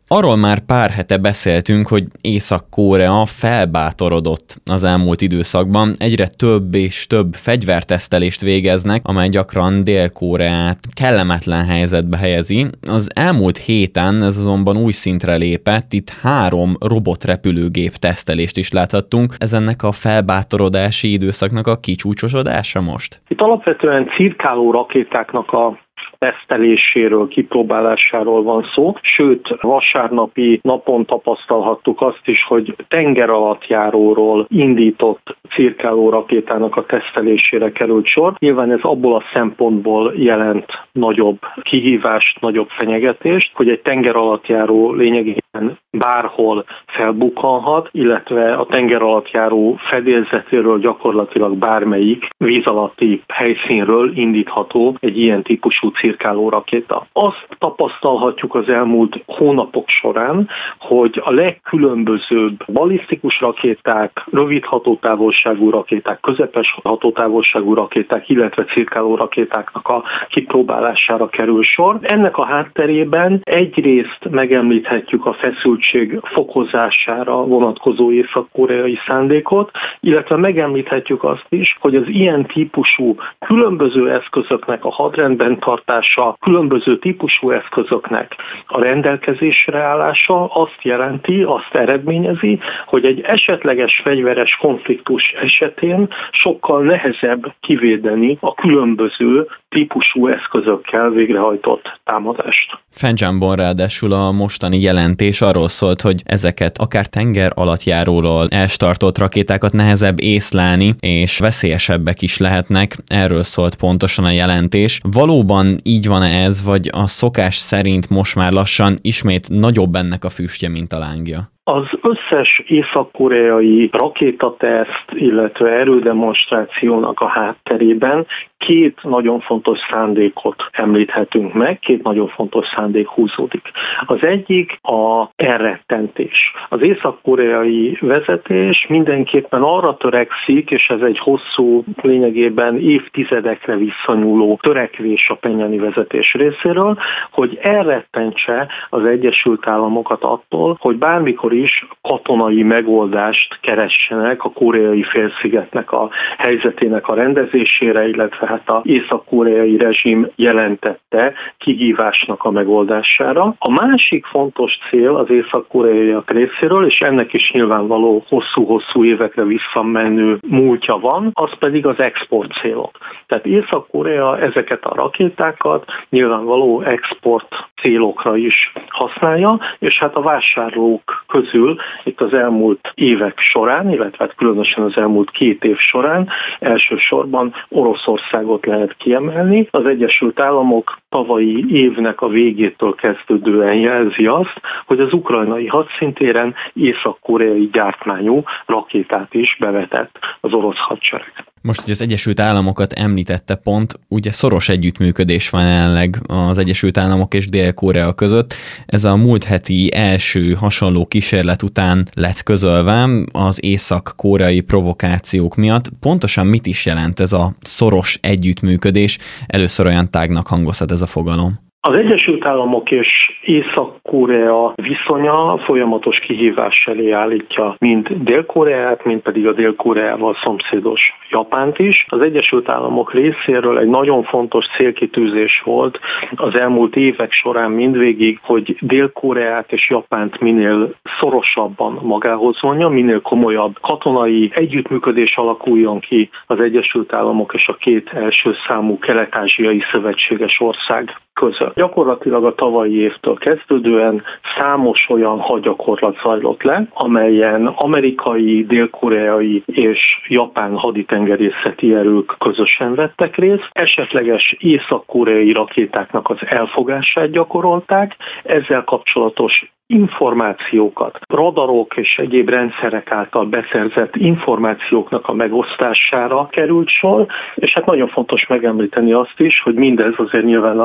Arról már pár hete beszéltünk, hogy Észak-Korea felbátorodott az elmúlt időszakban. Egyre több és több fegyvertesztelést végeznek, amely gyakran Dél-Koreát kellemetlen helyzetbe helyezi. Az elmúlt héten ez azonban új szintre lépett, itt 3 robotrepülőgép tesztelést is láthattunk. Ez ennek a felbátorodási időszaknak a kicsúcsosodása most? Itt alapvetően cirkáló rakétáknak a teszteléséről, kipróbálásáról van szó, sőt, vasárnapi napon tapasztalhattuk azt is, hogy tengeralattjáróról indított cirkáló rakétának a tesztelésére került sor. Nyilván ez abból a szempontból jelent nagyobb kihívást, nagyobb fenyegetést, hogy egy tengeralattjáró lényegében bárhol felbukkanhat, illetve a tengeralattjáró fedélzetéről gyakorlatilag bármelyik víz alatti helyszínről indítható egy ilyen típusú cirkáló rakéta. Azt tapasztalhatjuk az elmúlt hónapok során, hogy a legkülönbözőbb balisztikus rakéták, rövid hatótávolságú rakéták, közepes hatótávolságú rakéták, illetve cirkáló rakétáknak a kipróbálására kerül sor. Ennek a hátterében egyrészt megemlíthetjük a feszültség fokozására vonatkozó észak-koreai szándékot, illetve megemlíthetjük azt is, hogy az ilyen típusú különböző eszközöknek a hadrendben tartása, különböző típusú eszközöknek a rendelkezésre állása azt jelenti, azt eredményezi, hogy egy esetleges fegyveres konfliktus esetén sokkal nehezebb kivédeni a különböző típusú eszközökkel végrehajtott támadást. Fendzsánban ráadásul a mostani jelentés arról szólt, hogy ezeket akár tenger alattjáróról elstartott rakétákat nehezebb észlelni, és veszélyesebbek is lehetnek. Erről szólt pontosan a jelentés. Valóban így van ez, vagy a szokás szerint most már lassan ismét nagyobb ennek a füstje, mint a lángja? Az összes észak-koreai rakétateszt, illetve erődemonstrációnak a hátterében 2 nagyon fontos szándékot említhetünk meg, 2 nagyon fontos szándék húzódik. Az egyik a elrettentés. Az észak-koreai vezetés mindenképpen arra törekszik, és ez egy hosszú, lényegében évtizedekre visszanyúló törekvés a Pjenjani vezetés részéről, hogy elrettentse az Egyesült Államokat attól, hogy bármikor is katonai megoldást keressenek a koreai félszigetnek a helyzetének a rendezésére, illetve hát az észak-koreai rezsim jelentette kihívásnak a megoldására. A másik fontos cél az észak-koreaiak részéről, és ennek is nyilvánvaló hosszú-hosszú évekre visszamenő múltja van, az pedig az export célok. Tehát Észak-Korea ezeket a rakétákat nyilvánvaló export célokra is használja, és hát a vásárlók közül itt az elmúlt évek során, illetve hát különösen az elmúlt 2 év során elsősorban Oroszországot lehet kiemelni. Az Egyesült Államok tavalyi évnek a végétől kezdődően jelzi azt, hogy az ukrajnai hadszintéren észak-koreai gyártmányú rakétát is bevetett az orosz hadsereg. Most, hogy az Egyesült Államokat említette pont, ugye szoros együttműködés van jelenleg az Egyesült Államok és Dél-Korea között. Ez a múlt heti első hasonló kísérlet után lett közölve az észak-koreai provokációk miatt. Pontosan mit is jelent ez a szoros együttműködés? Először olyan tágnak hangozhat ez a fogalom. Az Egyesült Államok és Észak-Korea viszonya folyamatos kihívás elé állítja mind Dél-Koreát, mind pedig a Dél-Koreával szomszédos Japánt is. Az Egyesült Államok részéről egy nagyon fontos célkitűzés volt az elmúlt évek során mindvégig, hogy Dél-Koreát és Japánt minél szorosabban magához vonja, minél komolyabb katonai együttműködés alakuljon ki az Egyesült Államok és a 2 első számú kelet-ázsiai szövetséges ország között. Gyakorlatilag a tavalyi évtől kezdődően számos olyan hadgyakorlat zajlott le, amelyen amerikai, dél-koreai és japán haditengerészeti erők közösen vettek részt. Esetleges észak-koreai rakétáknak az elfogását gyakorolták, ezzel kapcsolatos információkat, radarok és egyéb rendszerek által beszerzett információknak a megosztására került sor, és hát nagyon fontos megemlíteni azt is, hogy mindez azért nyilván a kínai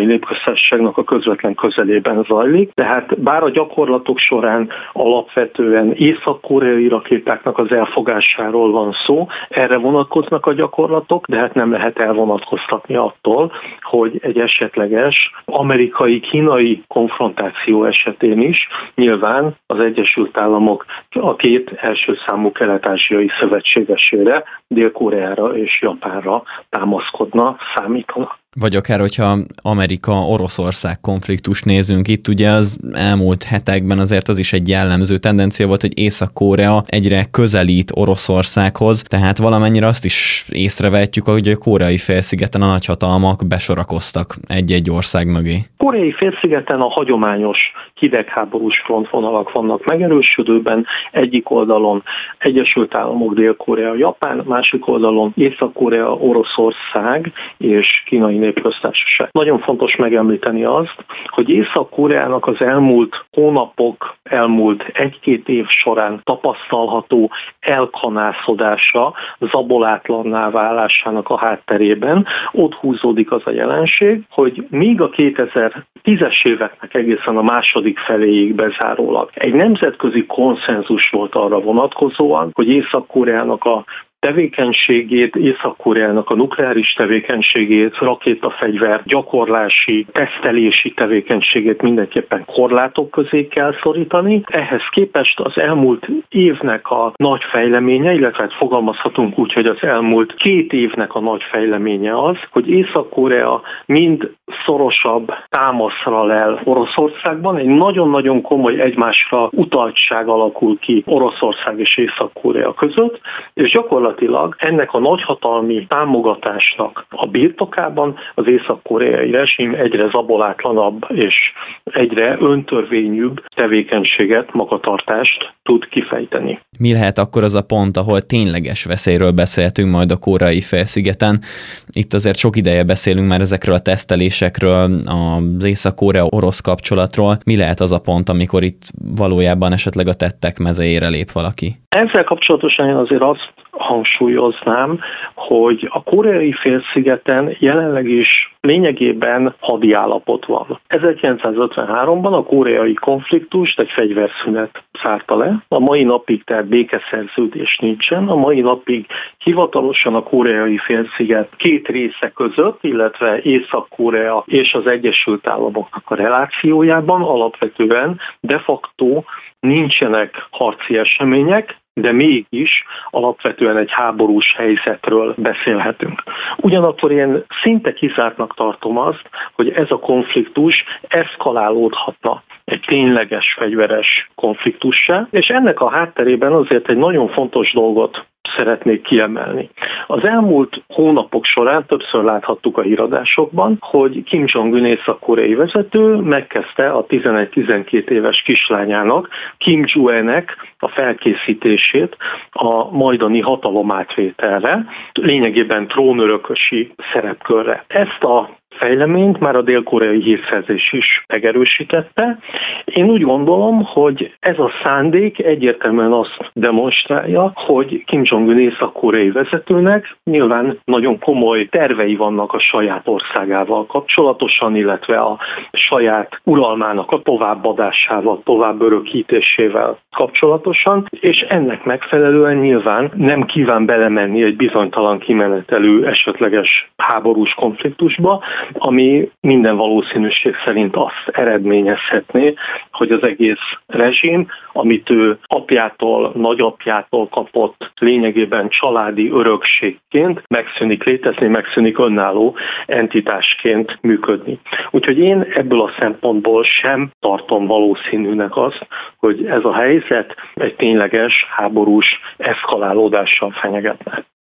Népköztársaságnak a közvetlen közelében zajlik, de hát bár a gyakorlatok során alapvetően észak-koreai rakétáknak az elfogásáról van szó, erre vonatkoznak a gyakorlatok, de hát nem lehet elvonatkoztatni attól, hogy egy esetleges amerikai-kínai konfrontáció esetén is nyilván az Egyesült Államok a két első számú kelet-ázsiai szövetségesére, Dél-Koreára és Japánra támaszkodna, számítana. Vagy akár, hogyha Amerika-Oroszország konfliktust nézünk, itt ugye az elmúlt hetekben azért az is egy jellemző tendencia volt, hogy Észak-Korea egyre közelít Oroszországhoz, tehát valamennyire azt is észrevehetjük, hogy a koreai félszigeten a nagyhatalmak besorakoztak egy-egy ország mögé. Koreai félszigeten a hagyományos hidegháborús frontvonalak vannak megerősödőben, egyik oldalon Egyesült Államok, Dél-Korea, Japán, másik oldalon Észak-Korea, Oroszország és Kínai Népköztársaság. Nagyon fontos megemlíteni azt, hogy Észak-Koreának az elmúlt hónapok, elmúlt egy-két év során tapasztalható elkanászodása, zabolátlanná válásának a hátterében ott húzódik az a jelenség, hogy míg a 2010-es éveknek egészen a második feléig bezárólag egy nemzetközi konszenzus volt arra vonatkozóan, hogy Észak-Koreának a tevékenységét, Észak-Koreának a nukleáris tevékenységét, rakétafegyver gyakorlási, tesztelési tevékenységét mindenképpen korlátok közé kell szorítani. Ehhez képest az elmúlt évnek a nagy fejleménye, illetve hát fogalmazhatunk úgy, hogy az elmúlt 2 évnek a nagy fejleménye az, hogy Észak-Korea mind szorosabb támaszra lel Oroszországban, egy nagyon-nagyon komoly egymásra utaltság alakul ki Oroszország és Észak-Korea között, és gyakorlatilag ennek a nagyhatalmi támogatásnak a birtokában az észak-koreai rezsim egyre zabolátlanabb és egyre öntörvényűbb tevékenységet, magatartást tud kifejteni. Mi lehet akkor az a pont, ahol tényleges veszélyről beszéltünk majd a koreai félszigeten? Itt azért sok ideje beszélünk már ezekről a tesztelésekről, az Észak-Korea-orosz kapcsolatról. Mi lehet az a pont, amikor itt valójában esetleg a tettek mezejére lép valaki? Ezzel kapcsolatosan én azért azt hangsúlyoznám, hogy a koreai félszigeten jelenleg is lényegében hadi állapot van. 1953-ban a koreai konfliktust egy fegyverszünet zárta le. A mai napig tehát békeszerződés nincsen. A mai napig hivatalosan a koreai félsziget 2 része között, illetve Észak-Korea és az Egyesült Államoknak a relációjában alapvetően de facto nincsenek harci események, de mégis alapvetően egy háborús helyzetről beszélhetünk. Ugyanakkor én szinte kizártnak tartom azt, hogy ez a konfliktus eszkalálódhatna egy tényleges fegyveres konfliktussá, és ennek a hátterében azért egy nagyon fontos dolgot szeretnék kiemelni. Az elmúlt hónapok során többször láthattuk a híradásokban, hogy Kim Jong-un észak-koreai vezető megkezdte a 11-12 éves kislányának, Kim Ju-enek a felkészítését a majdani hatalomátvételre, lényegében trónörökösi szerepkörre. Ezt a fejleményt már a dél-koreai hírszerzés is megerősítette. Én úgy gondolom, hogy ez a szándék egyértelműen azt demonstrálja, hogy Kim Jong-un észak-koreai vezetőnek nyilván nagyon komoly tervei vannak a saját országával kapcsolatosan, illetve a saját uralmának a továbbadásával, tovább örökítésével kapcsolatosan, és ennek megfelelően nyilván nem kíván belemenni egy bizonytalan kimenetelű esetleges háborús konfliktusba, ami minden valószínűség szerint azt eredményezhetné, hogy az egész rezsim, amit ő apjától, nagyapjától kapott lényegében családi örökségként megszűnik létezni, megszűnik önálló entitásként működni. Úgyhogy én ebből a szempontból sem tartom valószínűnek azt, hogy ez a helyzet egy tényleges háborús eszkalálódással fenyegetne.